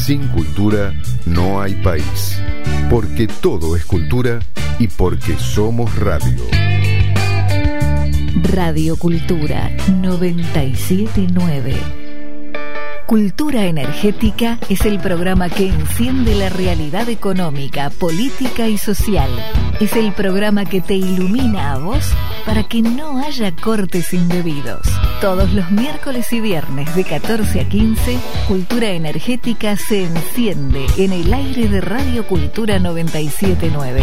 Sin cultura no hay país. Porque todo es cultura y porque somos radio. Radio Cultura 97.9. Cultura Energética es el programa que enciende la realidad económica, política y social. Es el programa que te ilumina a vos para que no haya cortes indebidos. Todos los miércoles y viernes de 14 a 15, Cultura Energética se enciende en el aire de Radio Cultura 97.9.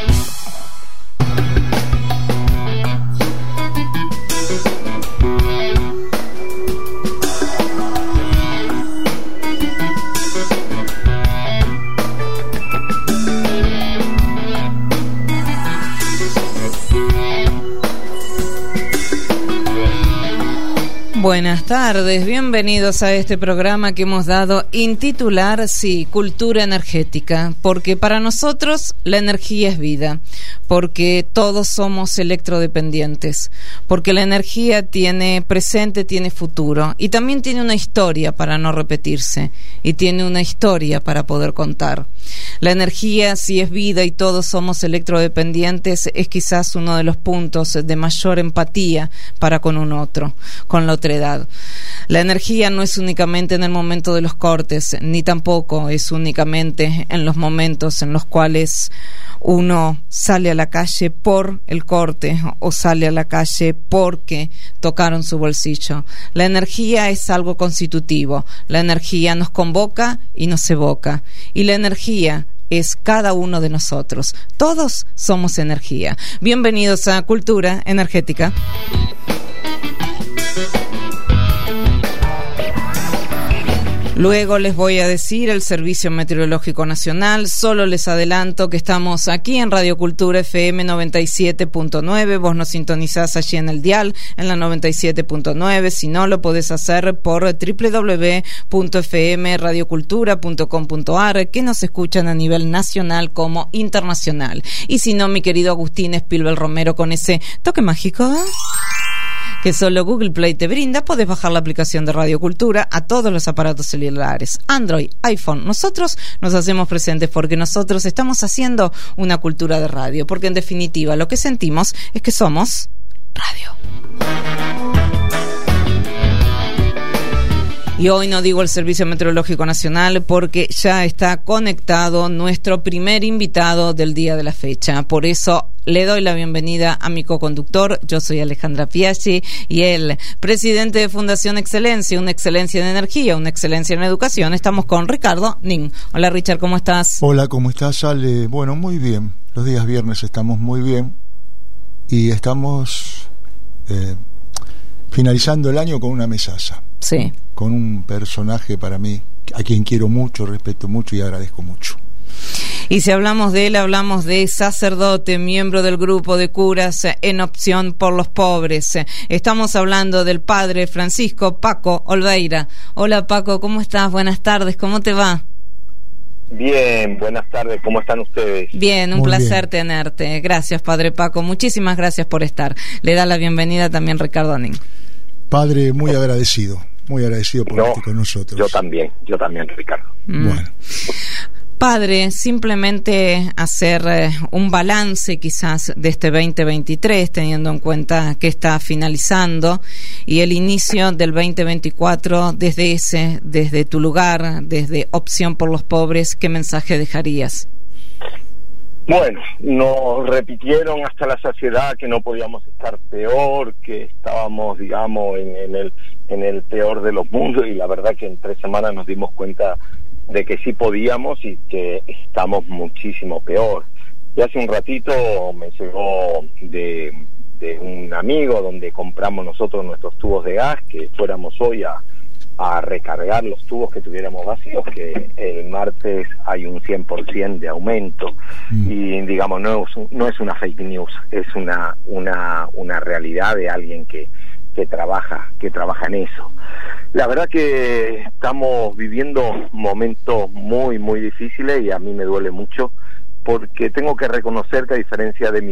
Buenas tardes, bienvenidos a este programa que hemos dado intitular, sí, Cultura Energética, porque para nosotros la energía es vida, porque todos somos electrodependientes, porque la energía tiene presente, tiene futuro y también tiene una historia para no repetirse y tiene una historia para poder contar. La energía, si es vida y todos somos electrodependientes, es quizás uno de los puntos de mayor empatía para con un otro, con la otra edad. La energía no es únicamente en el momento de los cortes, ni tampoco es únicamente en los momentos en los cuales uno sale a la calle por el corte o sale a la calle porque tocaron su bolsillo. La energía es algo constitutivo. La energía nos convoca y nos evoca. Y la energía es cada uno de nosotros. Todos somos energía. Bienvenidos a Cultura Energética. Luego les voy a decir el Servicio Meteorológico Nacional. Solo les adelanto que estamos aquí en Radio Cultura FM 97.9. Vos nos sintonizás allí en el dial, en la 97.9. Si no, lo podés hacer por www.fmradiocultura.com.ar, que nos escuchan a nivel nacional como internacional. Y si no, mi querido Agustín Espilbel Romero, con ese toque mágico que solo Google Play te brinda, podés bajar la aplicación de Radio Cultura a todos los aparatos celulares, Android, iPhone. Nosotros nos hacemos presentes porque nosotros estamos haciendo una cultura de radio, porque en definitiva lo que sentimos es que somos radio. Y hoy no digo el Servicio Meteorológico Nacional porque ya está conectado nuestro primer invitado del día de la fecha. Por eso le doy la bienvenida a mi coconductor. Yo soy Alejandra Piaggi y él, presidente de Fundación Excelencia, una excelencia en energía, una excelencia en educación. Estamos con Ricardo Nin. Hola Richard, ¿cómo estás? Hola, ¿cómo estás, Ale? Bueno, muy bien. Los días viernes estamos muy bien y estamos finalizando el año con una mesaza. Sí. Con un personaje para mí a quien quiero mucho, respeto mucho y agradezco mucho. Y si hablamos de él, hablamos de sacerdote, miembro del grupo de curas en Opción por los Pobres. Estamos hablando del padre Francisco Paco Olveira. Hola Paco, ¿cómo estás? Buenas tardes, ¿cómo te va? Bien, buenas tardes, ¿cómo están ustedes? Bien, un placer tenerte. Gracias, padre Paco, muchísimas gracias por estar. Le da la bienvenida también Ricardo Nin. Padre, muy agradecido por estar con nosotros. Yo también, Ricardo. Bueno. Padre, simplemente hacer un balance quizás de este 2023, teniendo en cuenta que está finalizando, y el inicio del 2024 desde tu lugar, desde Opción por los Pobres, ¿qué mensaje dejarías? Bueno, nos repitieron hasta la saciedad que no podíamos estar peor, que estábamos, digamos, en el peor de los mundos, y la verdad que en 3 semanas nos dimos cuenta de que sí podíamos y que estamos muchísimo peor. Y hace un ratito me llegó de un amigo donde compramos nosotros nuestros tubos de gas, que fuéramos hoy a recargar los tubos que tuviéramos vacíos, que el martes hay un 100% de aumento. Y digamos, no es una fake news, es una realidad de alguien que trabaja en eso. La verdad que estamos viviendo momentos muy muy difíciles y a mí me duele mucho, porque tengo que reconocer que a diferencia de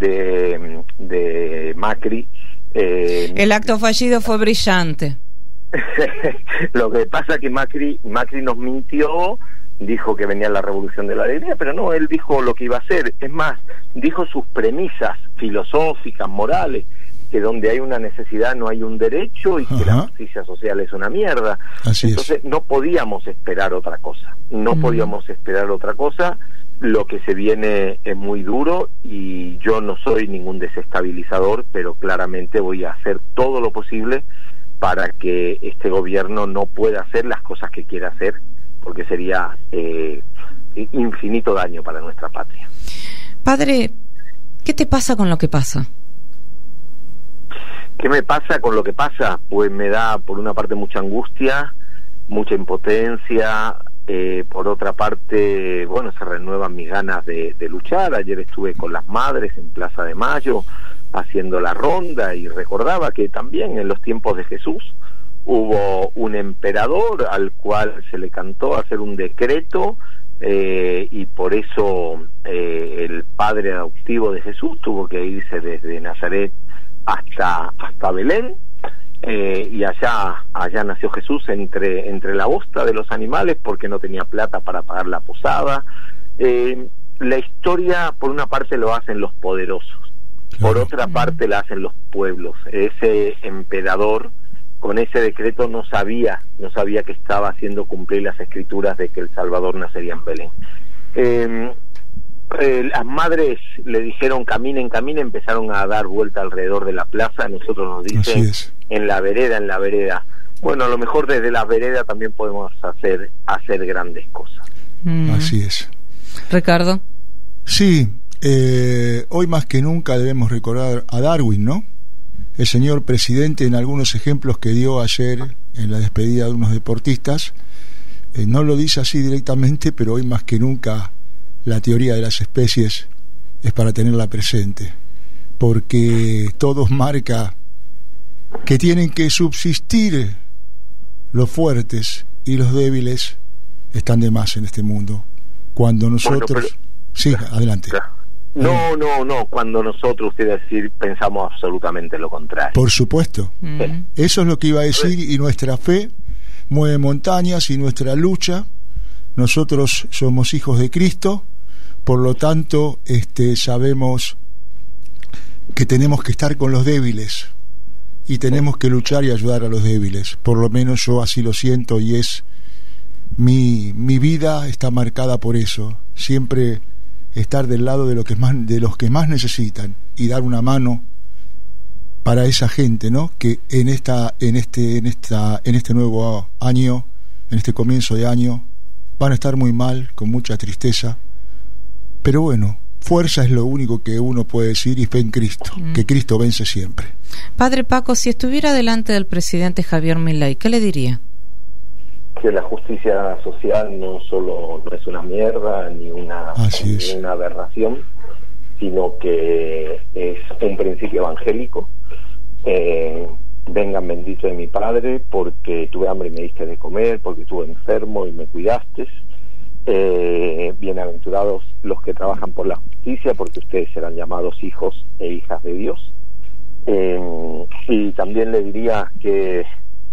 Macri, el acto fallido fue brillante. Lo que pasa es que Macri nos mintió, dijo que venía la revolución de la alegría, pero no, él dijo lo que iba a hacer. Es más, dijo sus premisas filosóficas, morales, que donde hay una necesidad no hay un derecho y que la justicia social es una mierda. Entonces no podíamos esperar otra cosa, podíamos esperar otra cosa. Lo que se viene es muy duro y yo no soy ningún desestabilizador, pero claramente voy a hacer todo lo posible para que este gobierno no pueda hacer las cosas que quiere hacer, porque sería infinito daño para nuestra patria. Padre, ¿qué te pasa con lo que pasa? ¿Qué me pasa con lo que pasa? Pues me da, por una parte, mucha angustia, mucha impotencia. Por otra parte, bueno, se renuevan mis ganas de luchar. Ayer estuve con las madres en Plaza de Mayo haciendo la ronda y recordaba que también en los tiempos de Jesús hubo un emperador al cual se le cantó hacer un decreto y por eso el padre adoptivo de Jesús tuvo que irse desde Nazaret hasta Belén. Y allá nació Jesús entre la bosta de los animales porque no tenía plata para pagar la posada. La historia, por una parte, lo hacen los poderosos, por otra parte la hacen los pueblos. Ese emperador con ese decreto no sabía que estaba haciendo cumplir las escrituras de que el Salvador nacería en Belén. Las madres le dijeron caminen, empezaron a dar vuelta alrededor de la plaza. Nosotros nos dicen en la vereda. Bueno, a lo mejor desde la vereda también podemos hacer grandes cosas. Así es. Ricardo. Sí, hoy más que nunca debemos recordar a Darwin, ¿no? El señor presidente, en algunos ejemplos que dio ayer en la despedida de unos deportistas, no lo dice así directamente, pero hoy más que nunca la teoría de las especies es para tenerla presente, porque todos marca que tienen que subsistir los fuertes y los débiles están de más en este mundo. Cuando nosotros... Sí, adelante. No, cuando nosotros, usted va a decir, pensamos absolutamente lo contrario. Por supuesto. Eso es lo que iba a decir, y nuestra fe mueve montañas y nuestra lucha. Nosotros somos hijos de Cristo, por lo tanto sabemos que tenemos que estar con los débiles y tenemos que luchar y ayudar a los débiles. Por lo menos yo así lo siento, y es mi vida está marcada por eso. Siempre estar del lado de los que más necesitan y dar una mano para esa gente, ¿no? Que en este nuevo año, en este comienzo de año, van a estar muy mal, con mucha tristeza, pero bueno, fuerza es lo único que uno puede decir, y fe en Cristo, que Cristo vence siempre. Padre Paco, si estuviera delante del presidente Javier Milei, ¿qué le diría? Que la justicia social no es una mierda ni una aberración, sino que es un principio evangélico. Vengan bendito de mi Padre, porque tuve hambre y me diste de comer, porque estuve enfermo y me cuidaste. Bienaventurados los que trabajan por la justicia, porque ustedes serán llamados hijos e hijas de Dios. Y también le diría que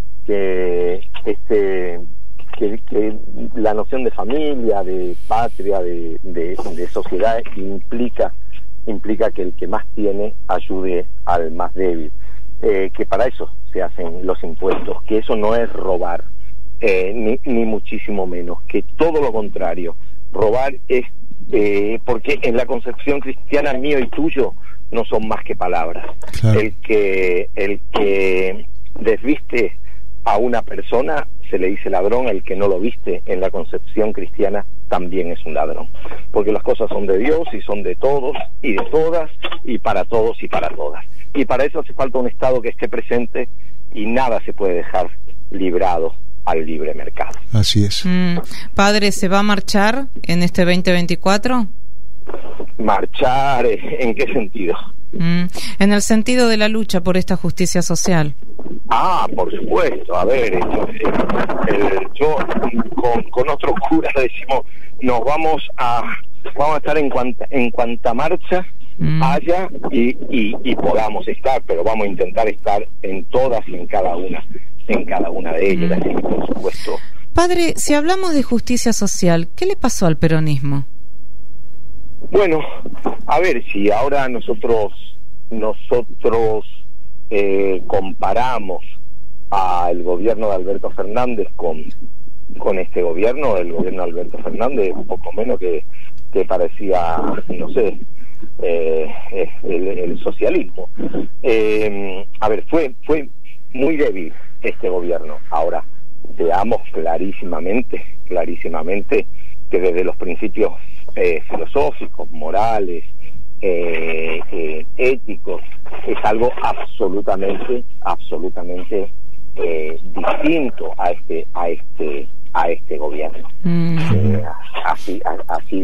la noción de familia, de patria, de sociedad implica que el que más tiene ayude al más débil, que para eso se hacen los impuestos, que eso no es robar, ni muchísimo menos, que todo lo contrario. Robar es porque en la concepción cristiana, mío y tuyo no son más que palabras. Claro. El que desviste a una persona se le dice ladrón, el que no lo viste en la concepción cristiana también es un ladrón, porque las cosas son de Dios y son de todos y de todas y para todos y para todas, y para eso hace falta un Estado que esté presente, y nada se puede dejar librado al libre mercado. Así es. Padre, ¿se va a marchar en este 2024? ¿Marchar en qué sentido? En el sentido de la lucha por esta justicia social. Por supuesto. A ver, yo con otros curas decimos, vamos a estar en cuanta marcha haya y podamos estar, pero vamos a intentar estar en todas y en cada una de ellas, y por supuesto. Padre, si hablamos de justicia social, ¿qué le pasó al peronismo? Bueno, a ver, si ahora nosotros comparamos al gobierno de Alberto Fernández con este gobierno, el gobierno de Alberto Fernández un poco menos que parecía, no sé, el socialismo. A ver, fue muy débil este gobierno. Ahora, veamos clarísimamente que desde los principios filosóficos, morales, éticos, es algo absolutamente distinto a este gobierno. Así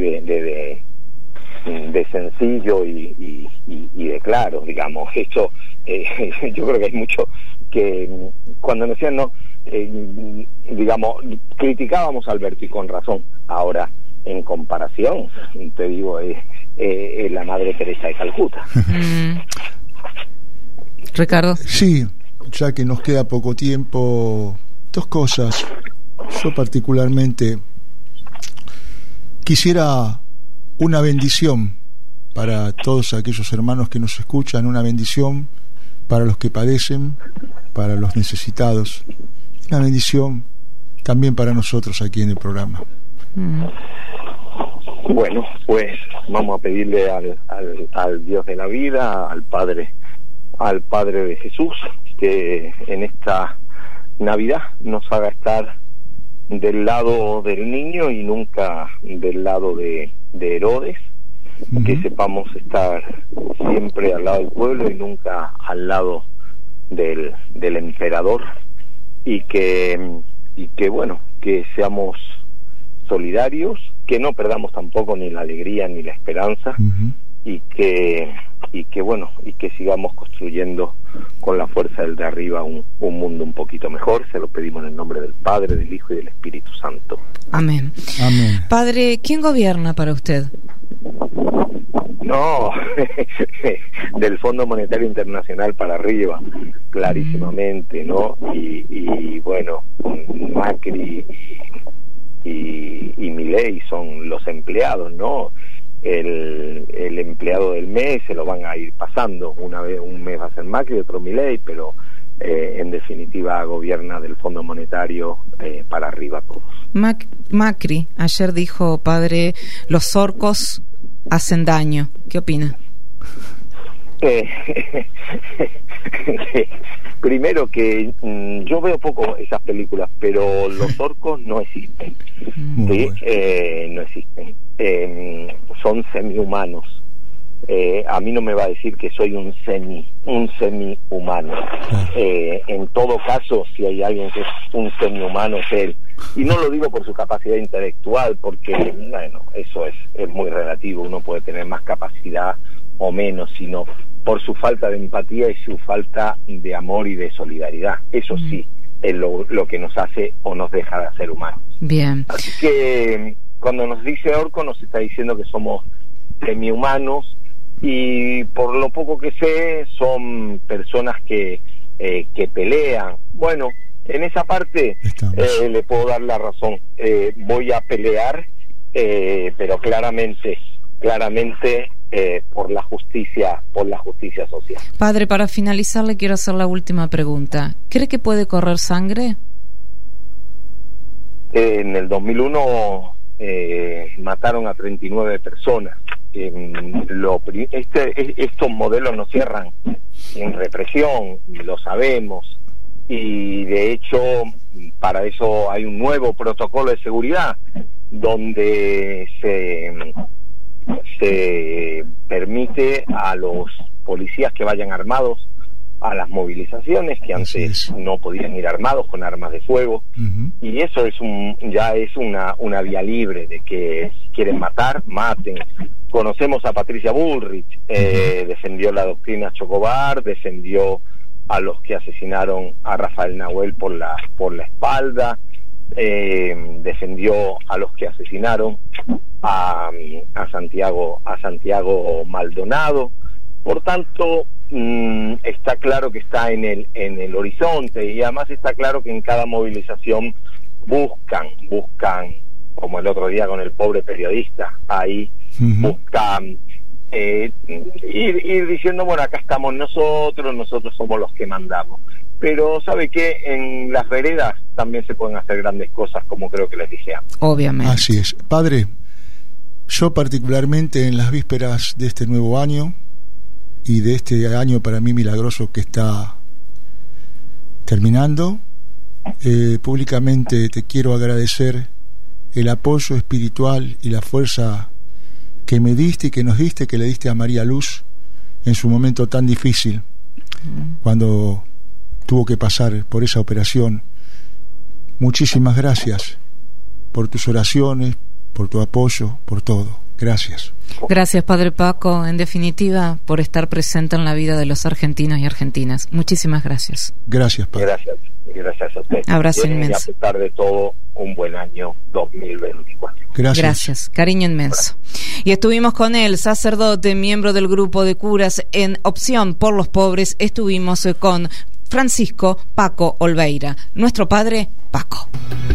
de sencillo y de claro, digamos. Esto yo creo que hay mucho que cuando nos decían digamos, criticábamos a Alberto, y con razón. Ahora, en comparación, te digo, es la Madre Teresa de Calcuta. Ricardo. Sí, ya que nos queda poco tiempo, dos cosas. Yo particularmente quisiera una bendición para todos aquellos hermanos que nos escuchan, una bendición para los que padecen, para los necesitados, una bendición también para nosotros aquí en el programa. Bueno, pues vamos a pedirle al Dios de la vida, al Padre de Jesús, que en esta Navidad nos haga estar del lado del niño y nunca del lado de Herodes, que sepamos estar siempre al lado del pueblo y nunca al lado del emperador, y que bueno, que seamos solidarios, que no perdamos tampoco ni la alegría ni la esperanza, y que bueno, y que sigamos construyendo con la fuerza del de arriba un mundo un poquito mejor. Se lo pedimos en el nombre del Padre, del Hijo y del Espíritu Santo. Amén. Padre, ¿quién gobierna para usted? No, del Fondo Monetario Internacional para arriba, clarísimamente, ¿no? Y bueno, Macri y Milei son los empleados, ¿no? El empleado del mes se lo van a ir pasando, un mes va a ser Macri, otro Milei, pero en definitiva gobierna del Fondo Monetario para arriba todos. Macri ayer dijo, padre, los orcos hacen daño. ¿Qué opina? Primero que yo veo poco esas películas, pero los orcos no existen. ¿Sí? No existen. Son semi-humanos. A mí no me va a decir que soy un semi-humano. En todo caso, si hay alguien que es un semi-humano, es él. Y no lo digo por su capacidad intelectual, porque bueno, eso es muy relativo. Uno puede tener más capacidad o menos, sino por su falta de empatía y su falta de amor y de solidaridad. Eso sí es lo que nos hace o nos deja de ser humanos. Bien. Así que cuando nos dice orco, nos está diciendo que somos semi-humanos, y por lo poco que sé, son personas que pelean. Bueno, en esa parte le puedo dar la razón. Voy a pelear, pero claramente por la justicia social. Padre, para finalizar le quiero hacer la última pregunta. ¿Cree que puede correr sangre? En el 2001 mataron a 39 personas. Estos modelos no cierran en represión, lo sabemos, y de hecho para eso hay un nuevo protocolo de seguridad donde se permite a los policías que vayan armados a las movilizaciones, que antes no podían ir armados con armas de fuego, y eso es ya es una vía libre de que si quieren matar, maten. Conocemos a Patricia Bullrich, defendió la doctrina Chocobar, defendió a los que asesinaron a Rafael Nahuel por la espalda, defendió a los que asesinaron a Santiago Maldonado. Por tanto, está claro que está en el horizonte, y además está claro que en cada movilización buscan, como el otro día con el pobre periodista, ahí buscan ir diciendo, bueno, acá estamos nosotros somos los que mandamos. Pero ¿sabe qué? En las veredas también se pueden hacer grandes cosas, como creo que les dije antes. Obviamente. Así es. Padre, yo particularmente en las vísperas de este nuevo año y de este año para mí milagroso que está terminando, públicamente te quiero agradecer el apoyo espiritual y la fuerza que me diste y que nos diste, que le diste a María Luz en su momento tan difícil, cuando tuvo que pasar por esa operación. Muchísimas gracias por tus oraciones, por tu apoyo, por todo. Gracias. Gracias, Padre Paco, en definitiva, por estar presente en la vida de los argentinos y argentinas. Muchísimas gracias. Gracias, Padre. Gracias a usted. Abrazo inmenso. Y a pesar de todo, un buen año 2024. Gracias. Cariño inmenso. Y estuvimos con él, sacerdote, miembro del grupo de curas en Opción por los Pobres. Estuvimos con Francisco Paco Olveira, nuestro padre Paco.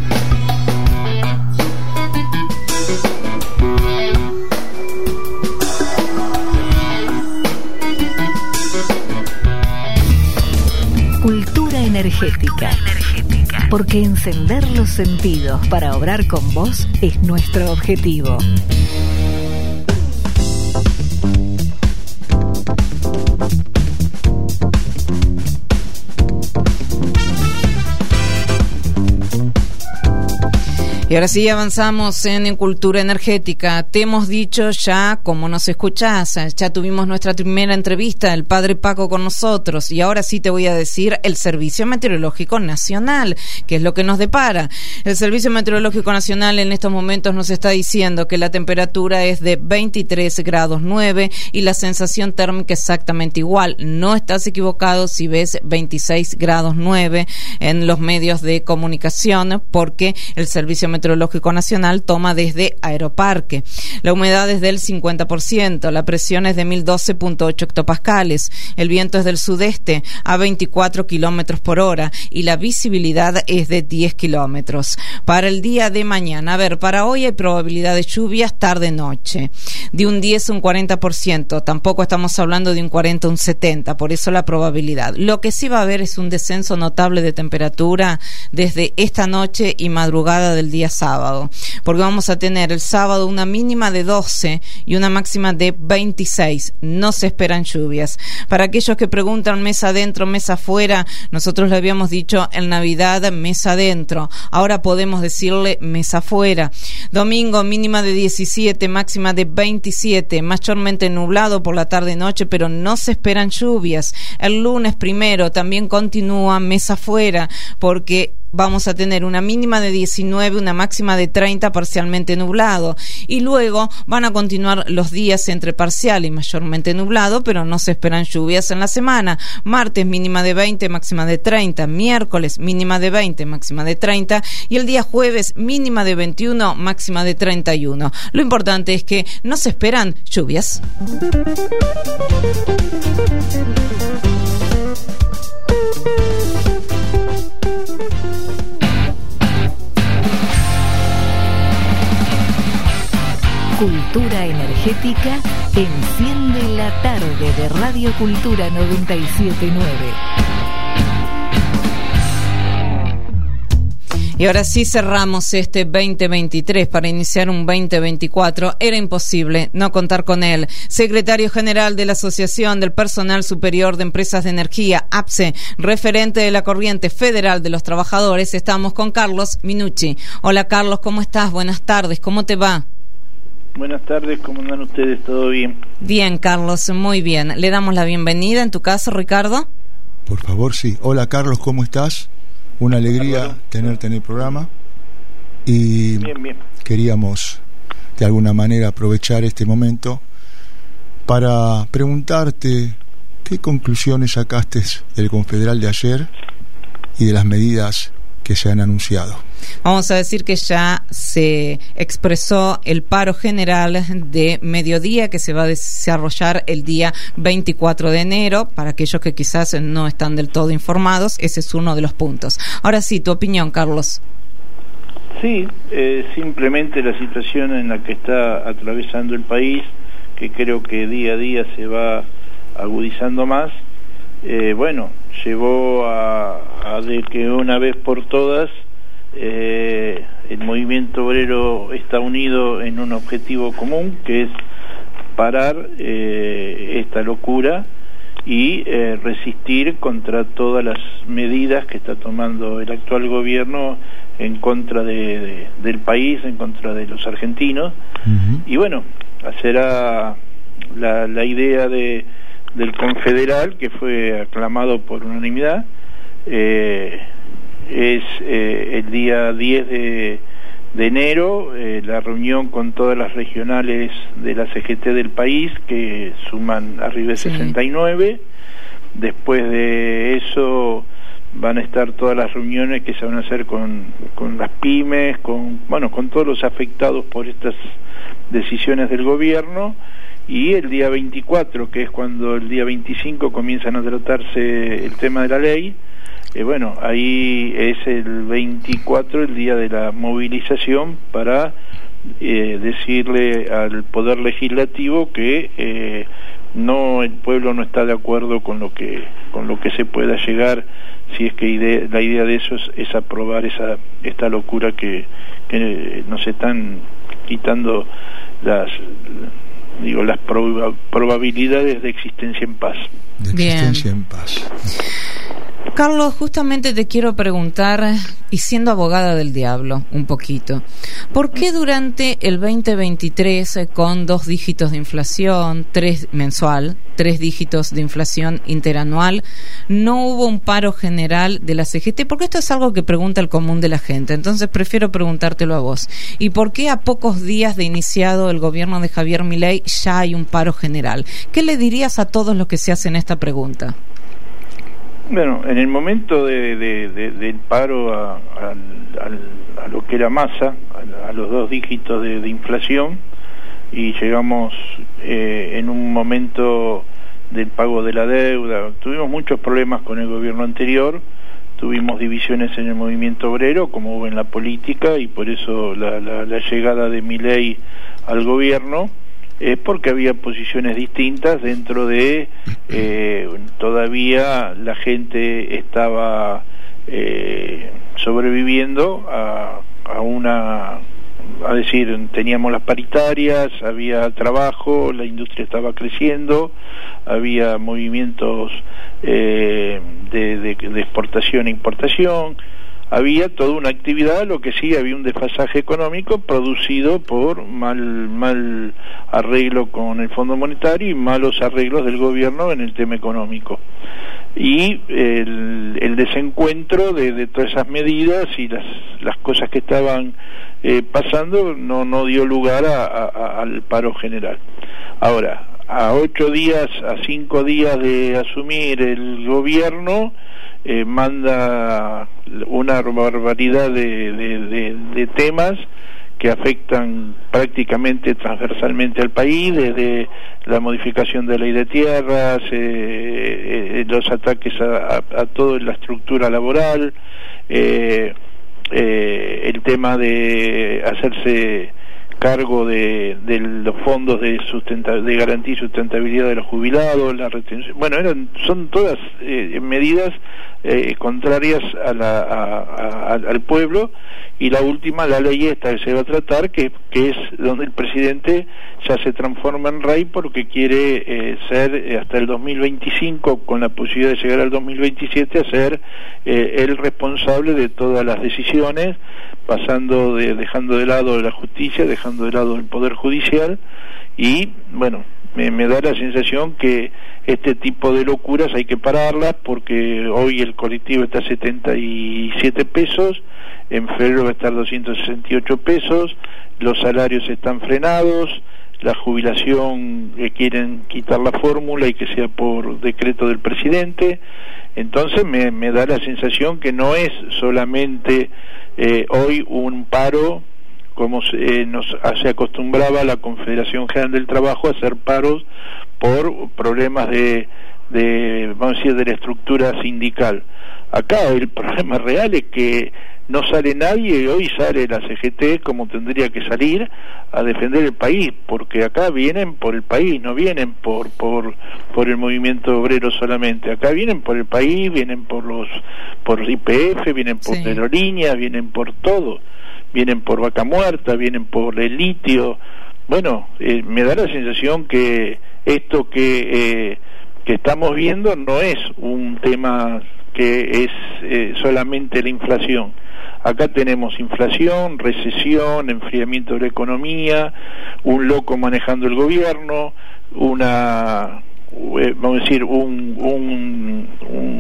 Cultura energética. Porque encender los sentidos para obrar con vos es nuestro objetivo. Y ahora sí avanzamos en Cultura Energética. Te hemos dicho ya, como nos escuchás, ya tuvimos nuestra primera entrevista, el Padre Paco con nosotros, y ahora sí te voy a decir el Servicio Meteorológico Nacional, que es lo que nos depara. El Servicio Meteorológico Nacional en estos momentos nos está diciendo que la temperatura es de 23 grados 9 y la sensación térmica exactamente igual. No estás equivocado si ves 26 grados 9 en los medios de comunicación, porque el Servicio Meteorológico Nacional toma desde Aeroparque. La humedad es del 50%, la presión es de 1012.8 hectopascales, el viento es del sudeste a 24 kilómetros por hora y la visibilidad es de 10 kilómetros. Para el día de mañana, para hoy hay probabilidad de lluvias tarde-noche, de un 10 a un 40%, tampoco estamos hablando de un 40 a un 70%, por eso la probabilidad. Lo que sí va a haber es un descenso notable de temperatura desde esta noche y madrugada del día sábado, porque vamos a tener el sábado una mínima de 12 y una máxima de 26. No se esperan lluvias. Para aquellos que preguntan mesa adentro, mesa afuera, nosotros le habíamos dicho en Navidad mesa adentro, ahora podemos decirle mesa afuera. Domingo mínima de 17, máxima de 27, mayormente nublado por la tarde-noche, pero no se esperan lluvias. El lunes primero también continúa mesa afuera, porque vamos a tener una mínima de 19, una máxima de 30, parcialmente nublado. Y luego van a continuar los días entre parcial y mayormente nublado, pero no se esperan lluvias en la semana. Martes mínima de 20, máxima de 30. Miércoles mínima de 20, máxima de 30. Y el día jueves mínima de 21, máxima de 31. Lo importante es que no se esperan lluvias. Cultura Energética enciende la tarde de Radio Cultura 97.9. Y ahora sí cerramos este 2023 para iniciar un 2024. Era imposible no contar con él. Secretario General de la Asociación del Personal Superior de Empresas de Energía, APSE, referente de la Corriente Federal de los Trabajadores, estamos con Carlos Minucci. Hola Carlos, ¿cómo estás? Buenas tardes, ¿cómo te va? Buenas tardes, ¿cómo andan ustedes? ¿Todo bien? Bien, Carlos, muy bien. Le damos la bienvenida en tu caso, Ricardo. Por favor, sí. Hola, Carlos, ¿cómo estás? Una alegría tenerte en el programa. Y bien. Queríamos, de alguna manera, aprovechar este momento para preguntarte qué conclusiones sacaste del Confederal de ayer y de las medidas que se han anunciado. Vamos a decir que ya se expresó el paro general de mediodía que se va a desarrollar el día 24 de enero. Para aquellos que quizás no están del todo informados, ese es uno de los puntos. Ahora sí, tu opinión, Carlos. Sí, simplemente la situación en la que está atravesando el país, que creo que día a día se va agudizando más, llevó a de que una vez por todas el movimiento obrero está unido en un objetivo común, que es parar esta locura y resistir contra todas las medidas que está tomando el actual gobierno en contra del país, en contra de los argentinos. Uh-huh. Y bueno, será la idea del confederal, que fue aclamado por unanimidad, es el día 10 de enero, la reunión con todas las regionales de la CGT del país, que suman arriba de 69. Después de eso van a estar todas las reuniones que se van a hacer con las pymes, con todos los afectados por estas decisiones del gobierno. Y el día 24, que es cuando el día 25 comienzan a tratarse el tema de la ley, ahí es el 24 el día de la movilización para decirle al Poder Legislativo que el pueblo no está de acuerdo con lo que se pueda llegar, si es que la idea de eso es aprobar esta locura que nos están quitando las probabilidades de existencia en paz. Carlos, justamente te quiero preguntar, y siendo abogada del diablo un poquito, ¿por qué durante el 2023, con 2 dígitos de inflación, 3 mensual, 3 dígitos de inflación interanual, no hubo un paro general de la CGT? Porque esto es algo que pregunta el común de la gente, entonces prefiero preguntártelo a vos. ¿Y por qué a pocos días de iniciado el gobierno de Javier Milei ya hay un paro general? ¿Qué le dirías a todos los que se hacen esta pregunta? Bueno, en el momento del paro a lo que era Massa, a los 2 dígitos de inflación, y llegamos en un momento del pago de la deuda, tuvimos muchos problemas con el gobierno anterior, tuvimos divisiones en el movimiento obrero, como hubo en la política, y por eso la llegada de Milei al gobierno es porque había posiciones distintas dentro de todavía la gente estaba sobreviviendo a decir, teníamos las paritarias, había trabajo, la industria estaba creciendo, había movimientos de exportación e importación, había toda una actividad, lo que sí había un desfasaje económico producido por mal arreglo con el Fondo Monetario y malos arreglos del gobierno en el tema económico. Y el desencuentro de todas esas medidas y las cosas que estaban pasando no dio lugar al paro general. Ahora, a 8 días, a 5 días de asumir el gobierno, manda una barbaridad de temas que afectan prácticamente transversalmente al país, desde la modificación de la ley de tierras, los ataques a toda la estructura laboral, el tema de hacerse cargo de los fondos de garantía y sustentabilidad de los jubilados, la retención. Son todas medidas contrarias al pueblo, y la última, la ley esta que se va a tratar, que es donde el presidente ya se transforma en rey porque quiere ser hasta el 2025, con la posibilidad de llegar al 2027 a ser el responsable de todas las decisiones, dejando de lado la justicia, dejando de lado el poder judicial. Y me da la sensación que este tipo de locuras hay que pararlas, porque hoy el colectivo está a 77 pesos, en febrero va a estar 268 pesos, los salarios están frenados, la jubilación quieren quitar la fórmula y que sea por decreto del presidente. Entonces me da la sensación que no es solamente hoy un paro como se acostumbraba la Confederación General del Trabajo a hacer paros por problemas vamos a decir, de la estructura sindical. Acá el problema real es que no sale nadie, y hoy sale la CGT como tendría que salir a defender el país, porque acá vienen por el país, no vienen por el movimiento obrero solamente. Acá vienen por el país, vienen por YPF, vienen por Aerolíneas, vienen por todo, vienen por Vaca Muerta, vienen por el litio. Bueno, me da la sensación que esto que estamos viendo no es un tema que es solamente la inflación. Acá tenemos inflación, recesión, enfriamiento de la economía, un loco manejando el gobierno, vamos a decir, un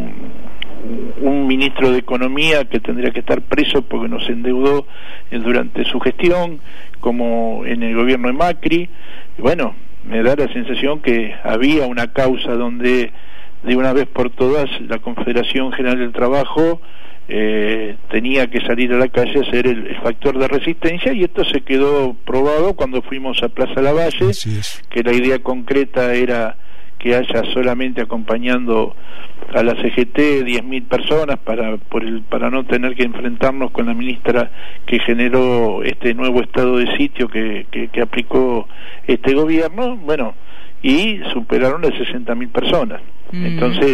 ministro de Economía que tendría que estar preso porque nos endeudó durante su gestión, como en el gobierno de Macri. Bueno, me da la sensación que había una causa donde de una vez por todas la Confederación General del Trabajo tenía que salir a la calle a ser el factor de resistencia, y esto se quedó probado cuando fuimos a Plaza Lavalle, que la idea concreta era que haya solamente acompañando a la CGT 10.000 personas para no tener que enfrentarnos con la ministra que generó este nuevo estado de sitio que aplicó este gobierno. Bueno, y superaron las 60.000 personas. Entonces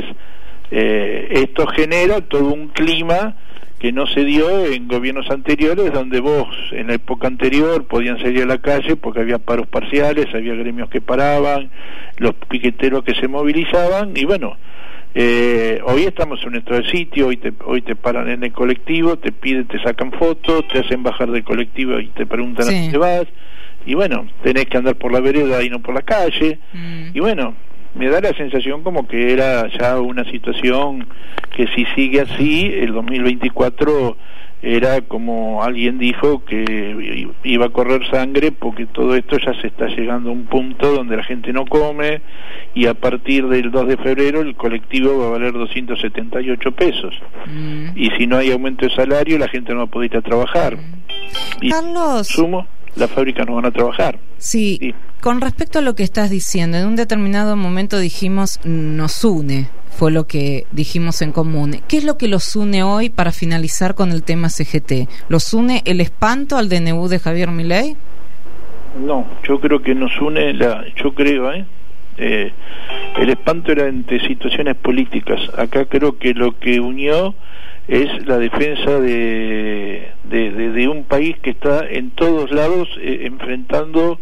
esto genera todo un clima que no se dio en gobiernos anteriores, donde vos en la época anterior podían salir a la calle porque había paros parciales, había gremios que paraban, los piqueteros que se movilizaban, y bueno, hoy estamos en un estado de sitio. Hoy te paran en el colectivo, te piden, te sacan fotos, te hacen bajar del colectivo y te preguntan a dónde vas, y bueno, tenés que andar por la vereda y no por la calle, y bueno, me da la sensación como que era ya una situación que si sigue así, el 2024 era como alguien dijo que iba a correr sangre, porque todo esto ya se está llegando a un punto donde la gente no come, y a partir del 2 de febrero el colectivo va a valer 278 pesos. Y si no hay aumento de salario, la gente no va a poder ir a trabajar. Y Carlos, sumo, las fábricas no van a trabajar. Sí, con respecto a lo que estás diciendo, en un determinado momento dijimos nos une, fue lo que dijimos en común. ¿Qué es lo que los une hoy para finalizar con el tema CGT? ¿Los une el espanto al DNU de Javier Milei? No, yo creo que nos une el espanto era entre situaciones políticas. Acá creo que lo que unió es la defensa de un país que está en todos lados enfrentando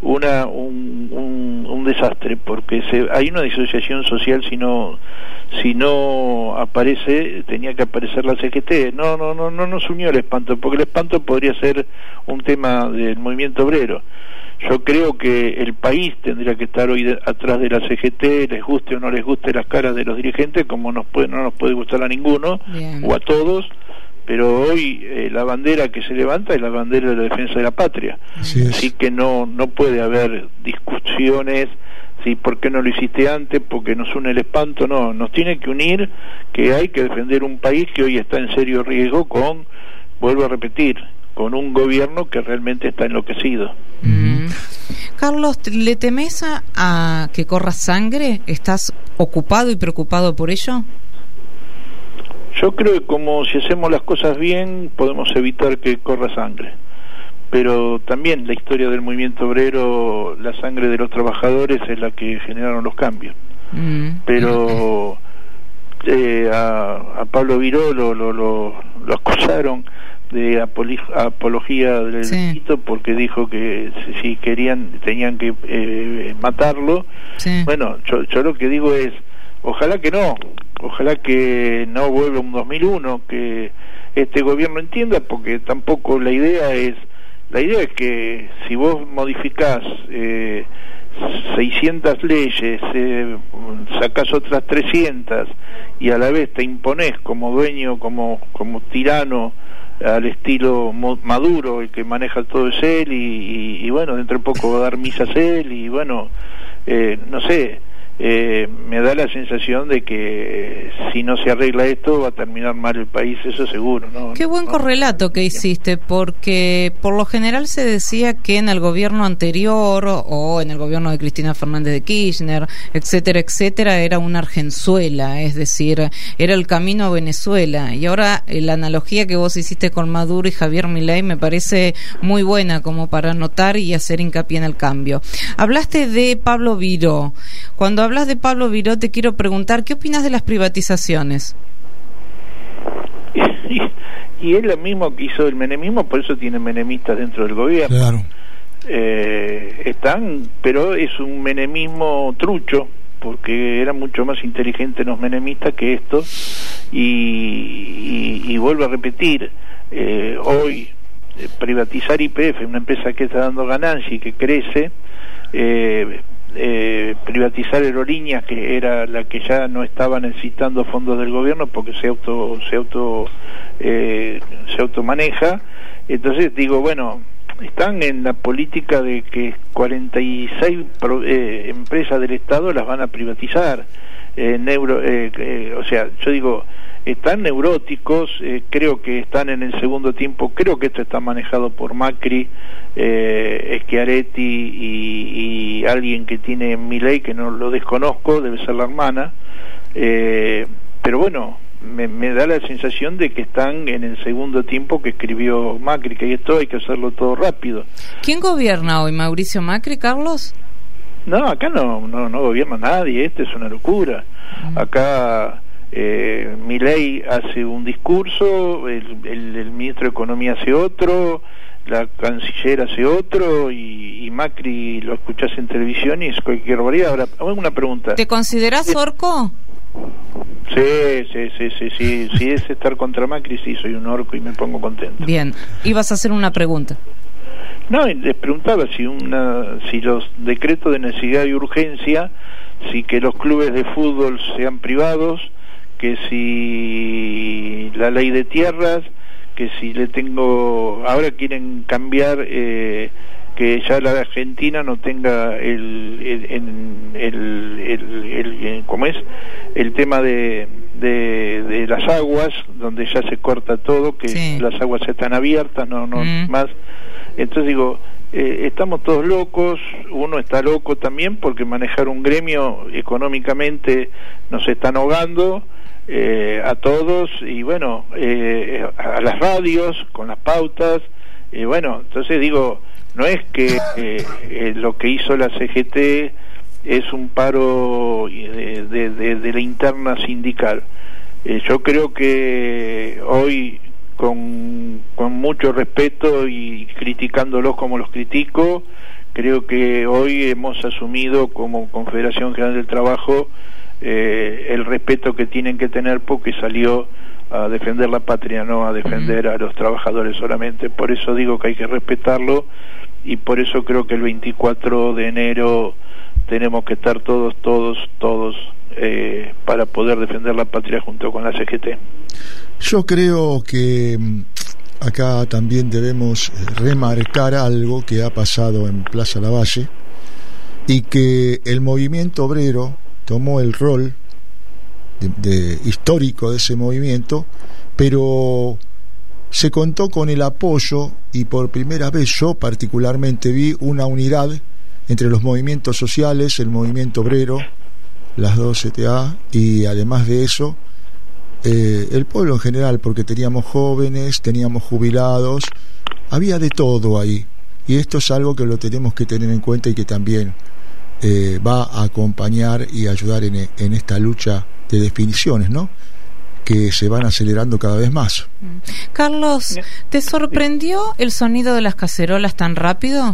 un desastre, porque hay una disociación social. Si no aparece, tenía que aparecer la CGT. No nos unió el espanto, porque el espanto podría ser un tema del movimiento obrero. Yo creo que el país tendría que estar hoy atrás de la CGT, les guste o no les guste las caras de los dirigentes, como no nos puede gustar a ninguno. Bien. O a todos, pero hoy la bandera que se levanta es la bandera de la defensa de la patria. Así que no puede haber discusiones, si por qué no lo hiciste antes, porque nos une el espanto. No, nos tiene que unir que hay que defender un país que hoy está en serio riesgo vuelvo a repetir, con un gobierno que realmente está enloquecido. Carlos, ¿le temes a que corra sangre? ¿Estás ocupado y preocupado por ello? Yo creo que como si hacemos las cosas bien podemos evitar que corra sangre, pero también la historia del movimiento obrero, la sangre de los trabajadores es la que generaron los cambios. Pero a Pablo Viró lo acusaron de apología del delito, porque dijo que si querían tenían que matarlo. Bueno, yo lo que digo es ojalá que no vuelva un 2001, que este gobierno entienda, porque tampoco la idea es que si vos modificás 600 leyes, sacás otras 300 y a la vez te imponés como dueño, como tirano al estilo Maduro, el que maneja todo es él, y bueno, dentro de poco va a dar misas él, y bueno, no sé, me da la sensación de que si no se arregla esto va a terminar mal el país, eso seguro, ¿no? Qué buen correlato que hiciste, porque por lo general se decía que en el gobierno anterior o en el gobierno de Cristina Fernández de Kirchner, etcétera, etcétera, era una Argenzuela, es decir, era el camino a Venezuela, y ahora la analogía que vos hiciste con Maduro y Javier Milei me parece muy buena como para anotar y hacer hincapié en el cambio. Hablaste de Pablo Viró. Cuando hablas de Pablo Viró, te quiero preguntar, ¿qué opinas de las privatizaciones? Y es lo mismo que hizo el menemismo, por eso tiene menemistas dentro del gobierno. Claro. Pero es un menemismo trucho, porque eran mucho más inteligentes los menemistas que esto, y vuelvo a repetir, hoy privatizar YPF, una empresa que está dando ganancia y que crece, privatizar Aerolíneas, que era la que ya no estaba necesitando fondos del gobierno porque se automaneja. Entonces digo, bueno, están en la política de que 46 empresas del Estado las van a privatizar. O sea, yo digo, están neuróticos, creo que están en el segundo tiempo, creo que esto está manejado por Macri, Schiaretti y alguien que tiene Milei, que no lo desconozco, debe ser la hermana, pero bueno, me da la sensación de que están en el segundo tiempo que escribió Macri, que esto hay que hacerlo todo rápido. ¿Quién gobierna hoy, Mauricio Macri, Carlos? No, acá no gobierna nadie, esto es una locura. Acá Milei hace un discurso, el ministro de Economía hace otro, la canciller hace otro, y Macri lo escuchás en televisión y es cualquier barbaridad. Ahora, una pregunta. ¿Te considerás orco? Sí, si es estar contra Macri, sí, soy un orco y me pongo contento. Bien, ibas a hacer una pregunta. No, les preguntaba si los decretos de necesidad y urgencia, si que los clubes de fútbol sean privados, que si la ley de tierras, que si ahora quieren cambiar, que ya la Argentina no tenga ¿cómo es? El tema de las aguas, donde ya se corta todo, que sí, las aguas están abiertas, no más. Entonces digo, estamos todos locos, uno está loco también porque manejar un gremio económicamente nos están ahogando a todos, y bueno, a las radios con las pautas, bueno, entonces digo, no es que lo que hizo la CGT es un paro de la interna sindical. Yo creo que hoy, con mucho respeto y criticándolos como los critico, creo que hoy hemos asumido como Confederación General del Trabajo el respeto que tienen que tener, porque salió a defender la patria, no a defender a los trabajadores solamente. Por eso digo que hay que respetarlo, y por eso creo que el 24 de enero tenemos que estar todos para poder defender la patria junto con la CGT. Yo creo que acá también debemos remarcar algo que ha pasado en Plaza Lavalle, y que el movimiento obrero tomó el rol histórico de ese movimiento, pero se contó con el apoyo, y por primera vez yo particularmente vi una unidad entre los movimientos sociales, el movimiento obrero, las dos CTA, y además de eso el pueblo en general, porque teníamos jóvenes, teníamos jubilados, había de todo ahí, y esto es algo que lo tenemos que tener en cuenta y que también va a acompañar y ayudar en esta lucha de definiciones, ¿no?, que se van acelerando cada vez más. Carlos, ¿te sorprendió el sonido de las cacerolas tan rápido?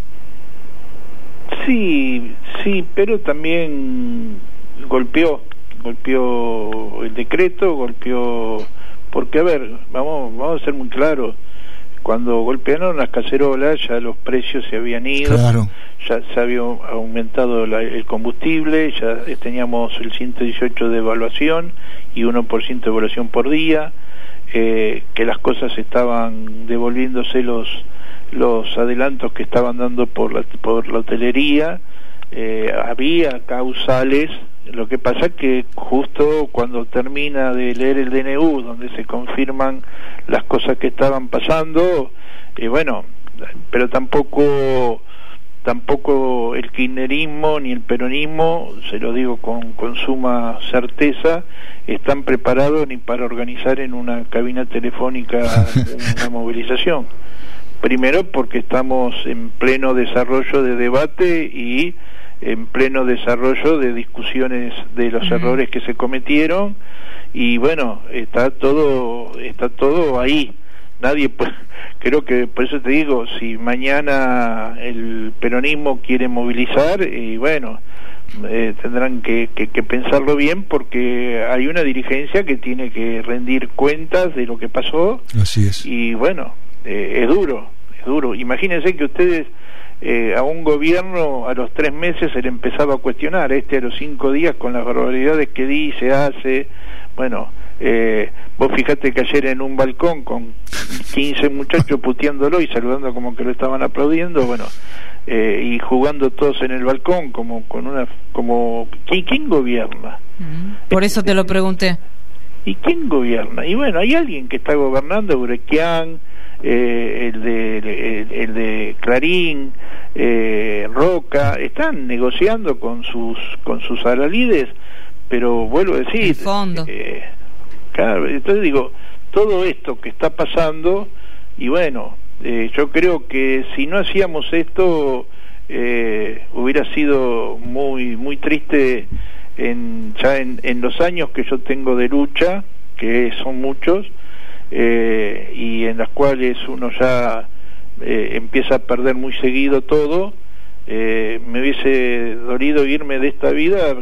Sí, pero también golpeó el decreto, porque a ver, vamos a ser muy claros, cuando golpearon las cacerolas ya los precios se habían ido, claro, ya se había aumentado el combustible, ya teníamos el 118 de evaluación y 1% de evaluación por día, que las cosas estaban devolviéndose los adelantos que estaban dando por la hotelería, había causales. Lo que pasa que justo cuando termina de leer el DNU, donde se confirman las cosas que estaban pasando, bueno, pero tampoco el kirchnerismo ni el peronismo, se lo digo con suma certeza, están preparados ni para organizar en una cabina telefónica una movilización. Primero porque estamos en pleno desarrollo de debate y en pleno desarrollo de discusiones de los errores que se cometieron, y bueno, está todo ahí. Nadie puede, creo que por eso te digo, si mañana el peronismo quiere movilizar, y bueno, tendrán que pensarlo bien, porque hay una dirigencia que tiene que rendir cuentas de lo que pasó. Así es. Y bueno, es duro. Imagínense que ustedes a un gobierno a los 3 meses se le empezaba a cuestionar, a los 5 días con las barbaridades que dice, hace. Bueno, vos fijate que ayer en un balcón con 15 muchachos puteándolo y saludando como que lo estaban aplaudiendo, bueno, y jugando todos en el balcón como ¿quién gobierna? Por eso te lo pregunté. ¿Y quién gobierna? Y bueno, hay alguien que está gobernando, Urequián, el de Clarín, Roca, están negociando con sus alalides, pero vuelvo a decir, el fondo. Claro, entonces digo, todo esto que está pasando, y bueno, yo creo que si no hacíamos esto, hubiera sido muy muy triste en los años que yo tengo de lucha, que son muchos, y en las cuales uno ya empieza a perder muy seguido todo. Me hubiese dolido irme de esta vida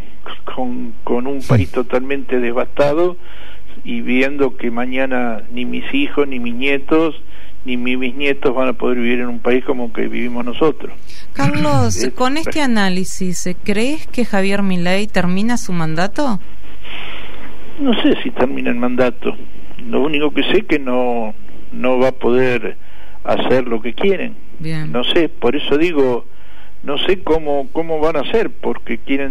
con un país totalmente devastado, y viendo que mañana ni mis hijos, ni mis nietos, ni mis bisnietos van a poder vivir en un país como que vivimos nosotros. Carlos, con este análisis, ¿crees que Javier Milei termina su mandato? No sé si termina el mandato. Lo único que sé que no va a poder hacer lo que quieren. Bien. No sé, por eso digo, no sé cómo van a hacer, porque quieren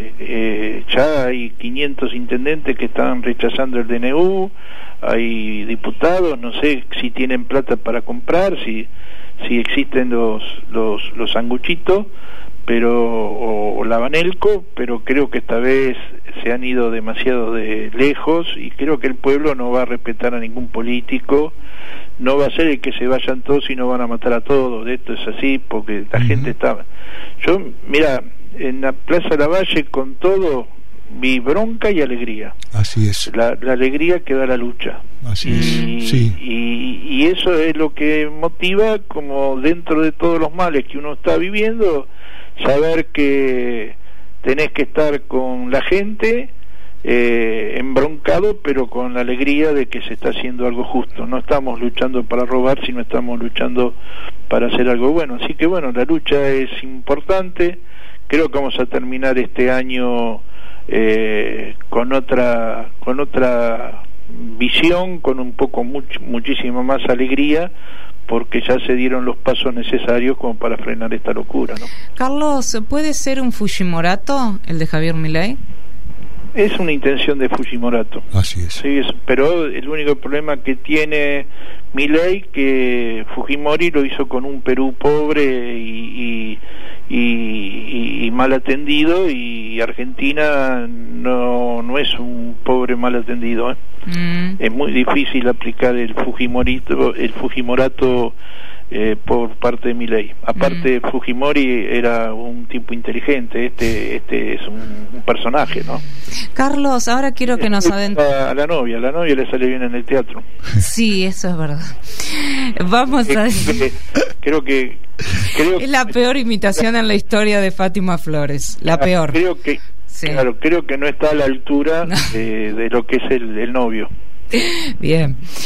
ya hay 500 intendentes que están rechazando el DNU, hay diputados, no sé si tienen plata para comprar, si existen los sanguchitos, o la Banelco, pero creo que esta vez se han ido demasiado de lejos, y creo que el pueblo no va a respetar a ningún político. No va a ser el que se vayan todos y no van a matar a todos. Esto es así porque la gente está... Yo, mira, en la Plaza Lavalle con todo vi bronca y alegría. Así es. La alegría que da la lucha. Así es. Sí. Y eso es lo que motiva, como dentro de todos los males que uno está viviendo, saber que tenés que estar con la gente, embroncado, pero con la alegría de que se está haciendo algo justo. No estamos luchando para robar, sino estamos luchando para hacer algo bueno. Así que bueno, la lucha es importante. Creo que vamos a terminar este año con otra visión, con un poco muchísima más alegría, porque ya se dieron los pasos necesarios como para frenar esta locura, ¿no? Carlos, ¿puede ser un Fujimorato el de Javier Milei? Es una intención de Fujimorato. Así es. Sí, pero el único problema que tiene Milei, que Fujimori lo hizo con un Perú pobre y mal atendido, y Argentina no es un pobre mal atendido, ¿eh? Es muy difícil aplicar el Fujimorato por parte de Milei. Aparte, Fujimori era un tipo inteligente, este es un personaje, ¿no? Carlos, ahora quiero que nos adentremos. A la novia le sale bien en el teatro. Sí, eso es verdad. Vamos a creo que es la peor imitación en la historia de Fátima Flores, la peor. Creo que sí. Claro, creo que no está a la altura de lo que es el novio. Bien.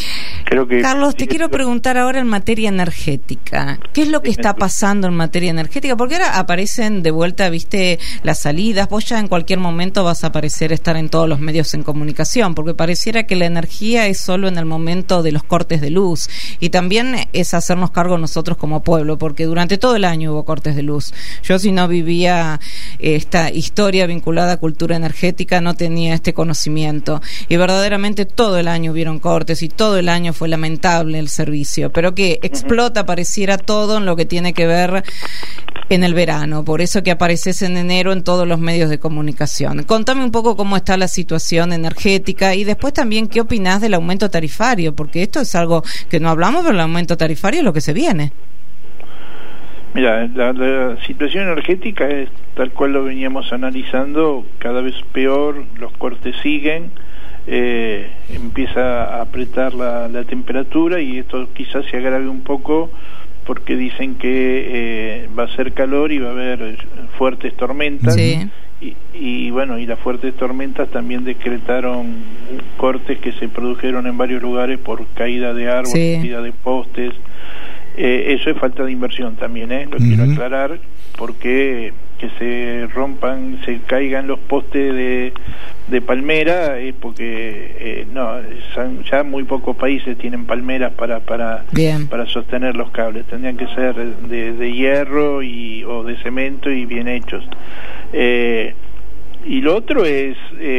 Creo que Carlos, te quiero preguntar ahora en materia energética. ¿Qué es lo que está pasando en materia energética? Porque ahora aparecen de vuelta, viste, las salidas. Vos ya en cualquier momento vas a aparecer, estar en todos los medios en comunicación, porque pareciera que la energía es solo en el momento de los cortes de luz. Y también es hacernos cargo nosotros como pueblo, porque durante todo el año hubo cortes de luz. Yo, si no vivía esta historia vinculada a cultura energética, no tenía este conocimiento. Y verdaderamente todo el año hubieron cortes y todo el año fue lamentable el servicio, pero que explota, pareciera, todo en lo que tiene que ver en el verano, por eso que apareces en enero en todos los medios de comunicación. Contame un poco cómo está la situación energética y después también qué opinás del aumento tarifario, porque esto es algo que no hablamos, pero el aumento tarifario es lo que se viene. Mira, la situación energética es tal cual lo veníamos analizando, cada vez peor, los cortes siguen, empieza a apretar la temperatura y esto quizás se agrave un poco porque dicen que va a ser calor y va a haber fuertes tormentas. Sí. Y bueno, y las fuertes tormentas también decretaron cortes que se produjeron en varios lugares por caída de árboles, sí, caída de postes. Eso es falta de inversión también, lo quiero aclarar, porque que se rompan, se caigan los postes de palmera es porque ya muy pocos países tienen palmeras para sostener los cables. Tendrían que ser de hierro o de cemento y bien hechos. Y lo otro es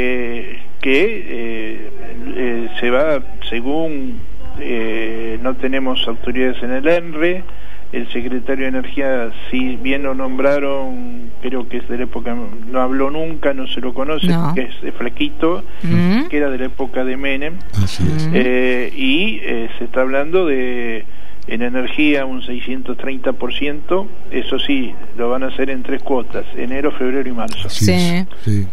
que se va, según no tenemos autoridades en el ENRE, el secretario de Energía, si bien lo nombraron, creo que es de la época, no habló nunca, no se lo conoce, que es de flaquito, que era de la época de Menem. Así es. Y se está hablando de en energía un 630%, eso sí, lo van a hacer en 3 cuotas, enero, febrero y marzo. Sí.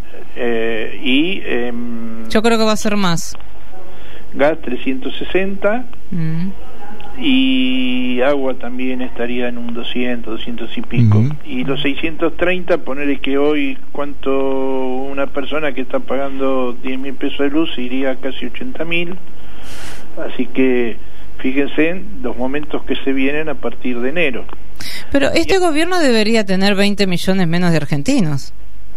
Y yo creo que va a ser más. Gas 360 y agua también estaría en un 200 y pico. Y los 630, ponerle que hoy cuánto una persona que está pagando 10.000 pesos de luz iría a casi 80.000. Así que fíjense en los momentos que se vienen a partir de enero. Pero este gobierno debería tener 20 millones menos de argentinos.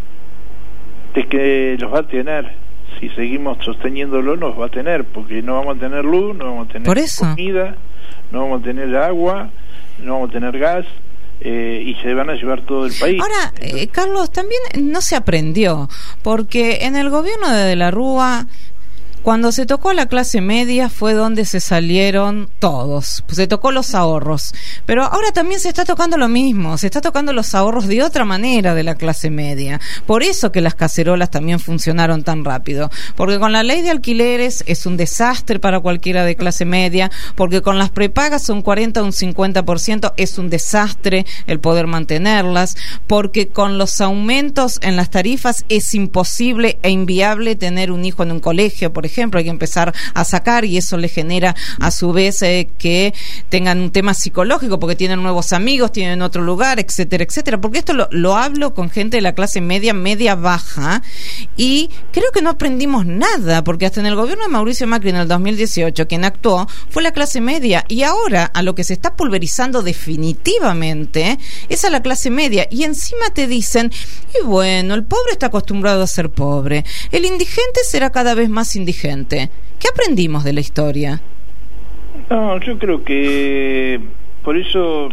Es que los va a tener. Si seguimos sosteniéndolo, nos va a tener, porque no vamos a tener luz, no vamos a tener comida, no vamos a tener agua, no vamos a tener gas, y se van a llevar todo el país. Ahora, Carlos, también no se aprendió, porque en el gobierno de la Rúa, cuando se tocó a la clase media fue donde se salieron todos, se tocó los ahorros, pero ahora también se está tocando lo mismo, se está tocando los ahorros de otra manera de la clase media, por eso que las cacerolas también funcionaron tan rápido, porque con la ley de alquileres es un desastre para cualquiera de clase media, porque con las prepagas un 40 o un 50% es un desastre el poder mantenerlas, porque con los aumentos en las tarifas es imposible e inviable tener un hijo en un colegio, por ejemplo, hay que empezar a sacar y eso le genera a su vez que tengan un tema psicológico porque tienen nuevos amigos, tienen otro lugar, etcétera, etcétera, porque esto lo hablo con gente de la clase media baja y creo que no aprendimos nada, porque hasta en el gobierno de Mauricio Macri en el 2018 quien actuó fue la clase media y ahora a lo que se está pulverizando definitivamente es a la clase media y encima te dicen, y bueno, el pobre está acostumbrado a ser pobre, el indigente será cada vez más indigente. ¿Qué aprendimos de la historia? No, yo creo que por eso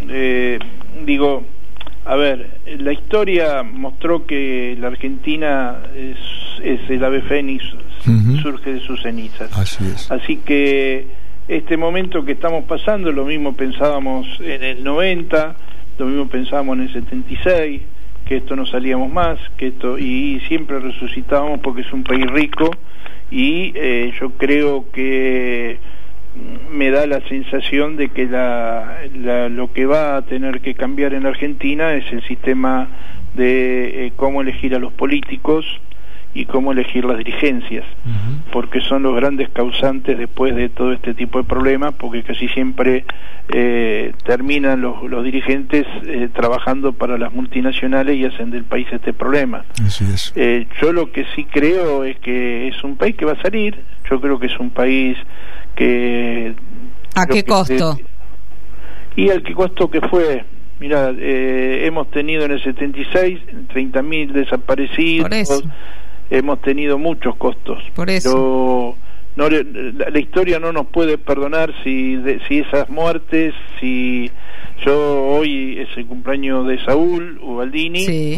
digo, a ver, la historia mostró que la Argentina es el ave fénix, surge de sus cenizas. Así es. Así que este momento que estamos pasando, lo mismo pensábamos en el 90, lo mismo pensábamos en el 76, que esto no salíamos más, que esto, y siempre resucitábamos porque es un país rico. Y yo creo que me da la sensación de que lo que va a tener que cambiar en Argentina es el sistema de cómo elegir a los políticos y cómo elegir las dirigencias, porque son los grandes causantes después de todo este tipo de problemas, porque casi siempre terminan los dirigentes trabajando para las multinacionales y hacen del país este problema. Así es. Yo lo que sí creo es que es un país que va a salir, yo creo que es un país ¿A qué costo? Y al que costó que fue, mira, hemos tenido en el 76 30.000 desaparecidos. Por eso. Hemos tenido muchos costos. Por eso. Pero la historia no nos puede perdonar si esas muertes, si hoy es el cumpleaños de Saúl Ubaldini, sí.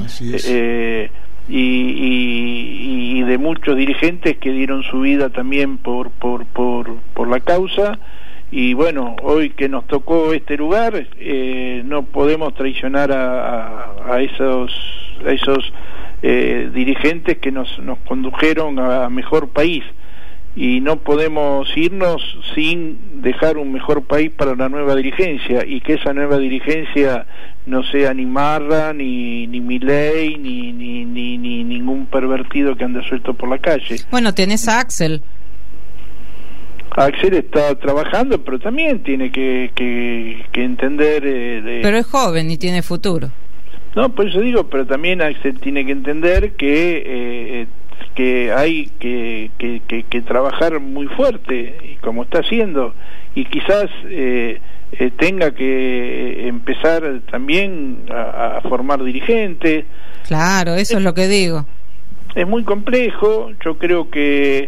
Y de muchos dirigentes que dieron su vida también por la causa. Y bueno, hoy que nos tocó este lugar, no podemos traicionar a esos dirigentes que nos condujeron a mejor país, y no podemos irnos sin dejar un mejor país para la nueva dirigencia, y que esa nueva dirigencia no sea ni Marra, ni Milei, ni ningún pervertido que ande suelto por la calle. Bueno, tenés a Axel. Axel está trabajando, pero también tiene que entender... Pero es joven y tiene futuro. No, por eso digo, pero también Axel tiene que entender que hay que trabajar muy fuerte, y como está haciendo, y quizás tenga que empezar también a formar dirigentes. Claro, eso es lo que digo. Es muy complejo. Yo creo que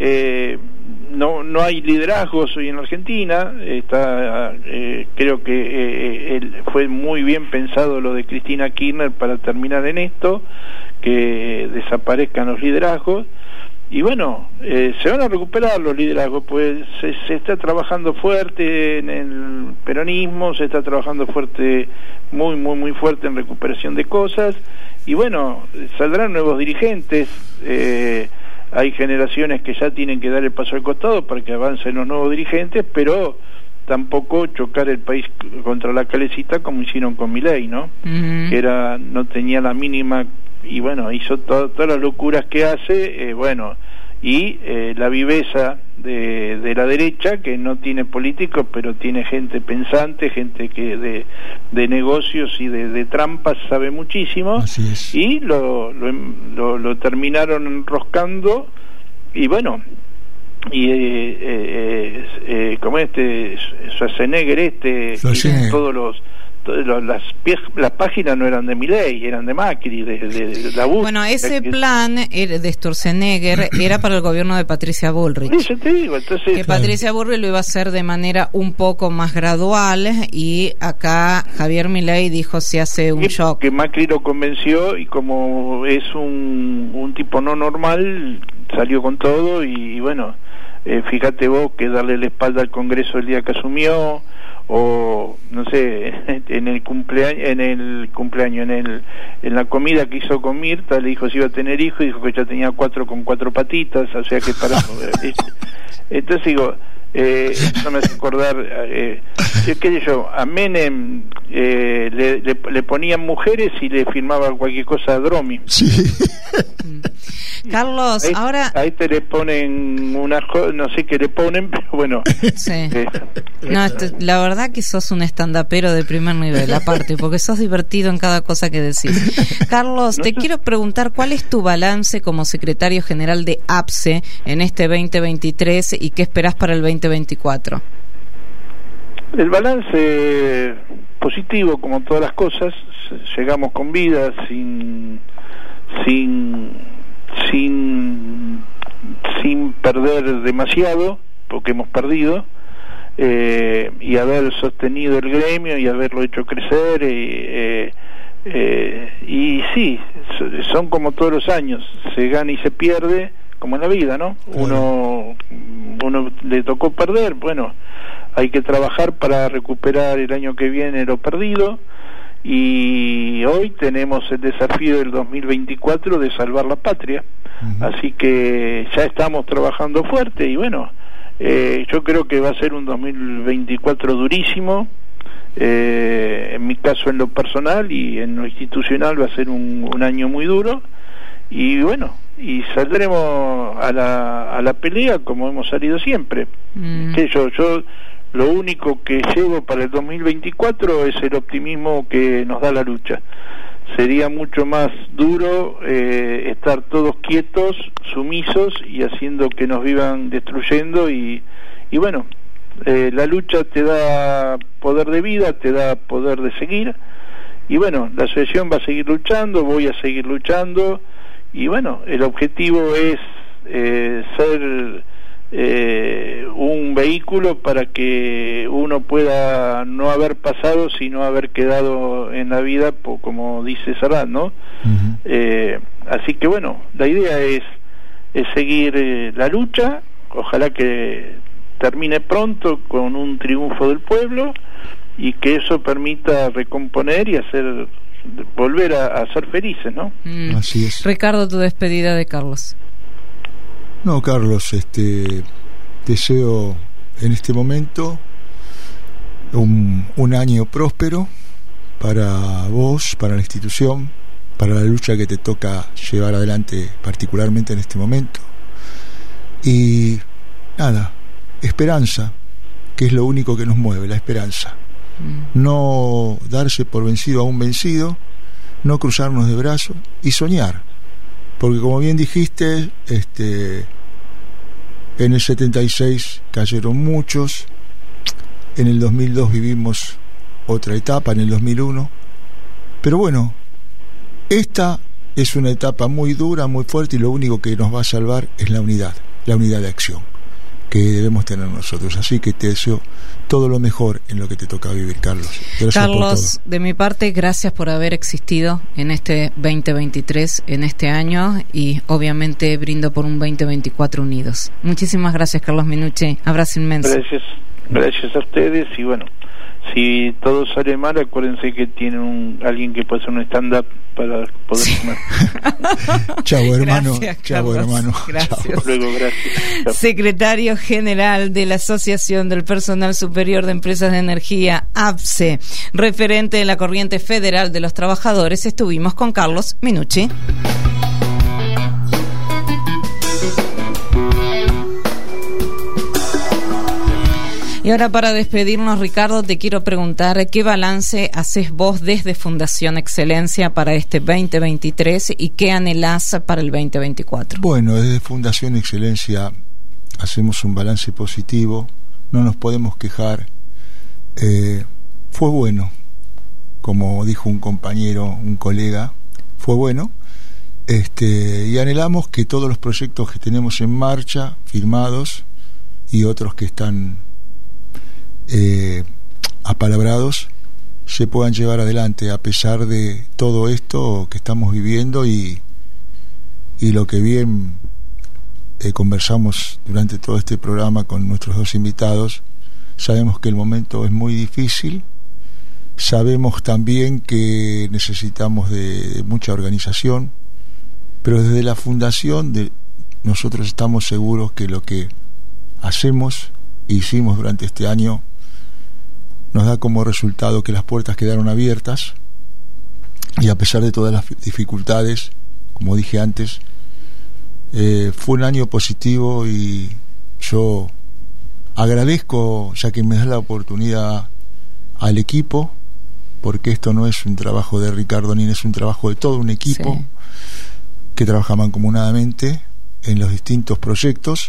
no hay liderazgos hoy en Argentina. Creo que fue muy bien pensado lo de Cristina Kirchner para terminar en esto, que desaparezcan los liderazgos. Y bueno, se van a recuperar los liderazgos, pues se está trabajando fuerte en el peronismo, se está trabajando fuerte, muy muy muy fuerte en recuperación de cosas, y bueno, saldrán nuevos dirigentes. Hay generaciones que ya tienen que dar el paso al costado para que avancen los nuevos dirigentes, pero tampoco chocar el país contra la calecita como hicieron con Milei, ¿no? Uh-huh. Que no tenía la mínima, y bueno, hizo todas las locuras que hace, y la viveza de la derecha, que no tiene políticos, pero tiene gente pensante, gente que de negocios y de trampas sabe muchísimo. Así es. Y lo terminaron enroscando, y bueno, y como Schwarzenegger, las páginas no eran de Milei, eran de Macri, de la Bush. Bueno, ese plan de Sturzenegger era para el gobierno de Patricia Bullrich. Eso te digo, entonces... Que Patricia Bullrich lo iba a hacer de manera un poco más gradual, y acá Javier Milei dijo se hace un shock. Que Macri lo convenció, y como es un tipo no normal, salió con todo, y bueno, fíjate vos que darle la espalda al Congreso el día que asumió, o no sé, en la comida que hizo con Mirta, le dijo si iba a tener hijos, y dijo que ya tenía 4 con 4 patitas, o sea que para entonces digo, eso me hace acordar, qué sé yo, a Menem le ponían mujeres y le firmaban cualquier cosa a Dromi. Sí. Carlos, ahora... Ahí te le ponen no sé qué le ponen, pero bueno. Sí. No, la verdad que sos un estandapero de primer nivel, aparte, porque sos divertido en cada cosa que decís. Carlos, te quiero preguntar, ¿cuál es tu balance como secretario general de APSE en este 2023 y qué esperás para el 2024? El balance positivo, como todas las cosas. Llegamos con vida, sin perder demasiado, porque hemos perdido, y haber sostenido el gremio y haberlo hecho crecer, y sí, son como todos los años, se gana y se pierde, como en la vida, ¿no? Uno le tocó perder, bueno, hay que trabajar para recuperar el año que viene lo perdido. Y hoy tenemos el desafío del 2024 de salvar la patria. Uh-huh. Así que ya estamos trabajando fuerte, y bueno, yo creo que va a ser un 2024 durísimo, en mi caso en lo personal, y en lo institucional va a ser un año muy duro, y bueno, y saldremos a la pelea como hemos salido siempre. Que yo lo único que llevo para el 2024 es el optimismo que nos da la lucha. Sería mucho más duro estar todos quietos, sumisos, y haciendo que nos vivan destruyendo y y bueno, la lucha te da poder de vida, te da poder de seguir, y bueno, la asociación va a seguir luchando, voy a seguir luchando, y bueno, el objetivo es ser un vehículo para que uno pueda no haber pasado, sino haber quedado en la vida, como dice Serrat, ¿no? Uh-huh. Así que bueno, la idea es seguir la lucha, ojalá que termine pronto con un triunfo del pueblo y que eso permita recomponer y volver a ser felices, ¿no? Así es. Ricardo, tu despedida de Carlos. No, Carlos, deseo en este momento un año próspero para vos, para la institución, para la lucha que te toca llevar adelante particularmente en este momento. Y nada, esperanza, que es lo único que nos mueve, la esperanza. No darse por vencido a un vencido, no cruzarnos de brazos y soñar. Porque como bien dijiste, en el 76 cayeron muchos, en el 2002 vivimos otra etapa, en el 2001, pero bueno, esta es una etapa muy dura, muy fuerte, y lo único que nos va a salvar es la unidad de acción que debemos tener nosotros. Así que te deseo todo lo mejor en lo que te toca vivir, Carlos. Gracias, Carlos, de mi parte, gracias por haber existido en este 2023, en este año, y obviamente brindo por un 2024 unidos. Muchísimas gracias, Carlos Minucci. Abrazo inmenso. Gracias a ustedes, y bueno, si todo sale mal, acuérdense que tienen alguien que puede hacer un stand-up para poder comer. Chao, hermano. Chao, hermano. Gracias. Chao. Luego, gracias. Chao. Secretario General de la Asociación del Personal Superior de Empresas de Energía, APSE, referente de la Corriente Federal de los Trabajadores, estuvimos con Carlos Minucci. Y ahora, para despedirnos, Ricardo, te quiero preguntar qué balance haces vos desde Fundación Excelencia para este 2023 y qué anhelás para el 2024. Bueno, desde Fundación Excelencia hacemos un balance positivo, no nos podemos quejar. Fue bueno, como dijo un compañero, un colega, fue bueno. Y anhelamos que todos los proyectos que tenemos en marcha, firmados, y otros que están apalabrados, se puedan llevar adelante a pesar de todo esto que estamos viviendo y lo que bien conversamos durante todo este programa con nuestros dos invitados. Sabemos que el momento es muy difícil, sabemos también que necesitamos de mucha organización, pero desde la fundación nosotros estamos seguros que lo que hacemos e hicimos durante este año nos da como resultado que las puertas quedaron abiertas, y a pesar de todas las dificultades, como dije antes, fue un año positivo, y yo agradezco, ya que me da la oportunidad, al equipo, porque esto no es un trabajo de Ricardo ni es un trabajo de todo un equipo, sí, que trabaja mancomunadamente en los distintos proyectos,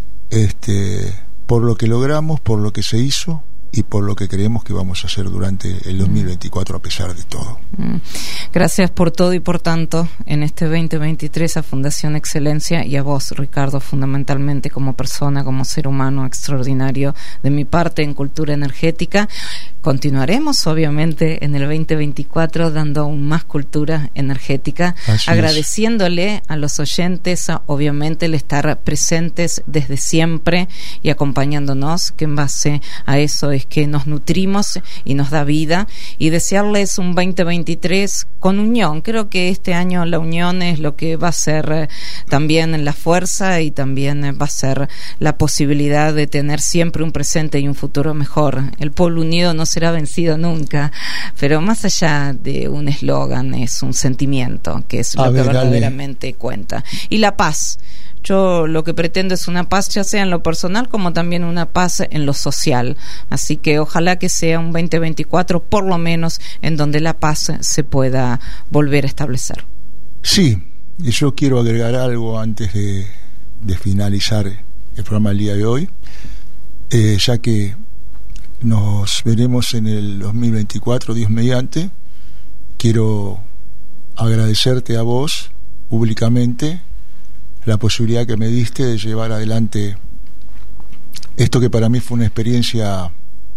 por lo que logramos, por lo que se hizo y por lo que creemos que vamos a hacer durante el 2024 a pesar de todo. Gracias por todo y por tanto en este 2023 a Fundación Excelencia, y a vos, Ricardo, fundamentalmente como persona, como ser humano extraordinario. De mi parte, en Cultura Energética continuaremos obviamente en el 2024 dando aún más cultura energética. Así agradeciéndole es a los oyentes, obviamente, el estar presentes desde siempre y acompañándonos, que en base a eso es que nos nutrimos y nos da vida, y desearles un 2023 con unión. Creo que este año la unión es lo que va a ser también la fuerza, y también va a ser la posibilidad de tener siempre un presente y un futuro mejor. El pueblo unido no será vencido nunca, pero más allá de un eslogan es un sentimiento, que es lo que verdaderamente cuenta. Y la paz. Yo lo que pretendo es una paz, ya sea en lo personal como también una paz en lo social. Así que ojalá que sea un 2024 por lo menos en donde la paz se pueda volver a establecer. Sí, y yo quiero agregar algo antes de finalizar el programa del día de hoy. ya que nos veremos en el 2024, Dios mediante, quiero agradecerte a vos públicamente la posibilidad que me diste de llevar adelante esto que para mí fue una experiencia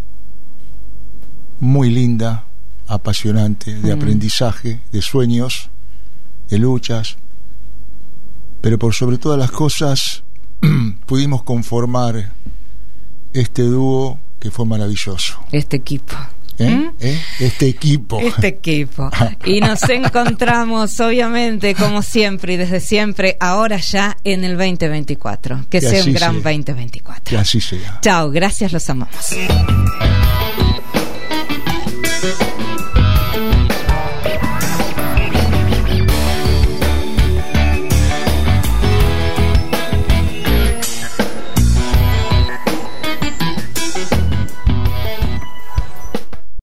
muy linda, apasionante, de aprendizaje, de sueños, de luchas, pero por sobre todas las cosas pudimos conformar este dúo que fue maravilloso. Este equipo. Este equipo. Y nos encontramos, obviamente, como siempre y desde siempre, ahora ya en el 2024. Que sea un gran 2024. Que así sea. Chao, gracias, los amamos.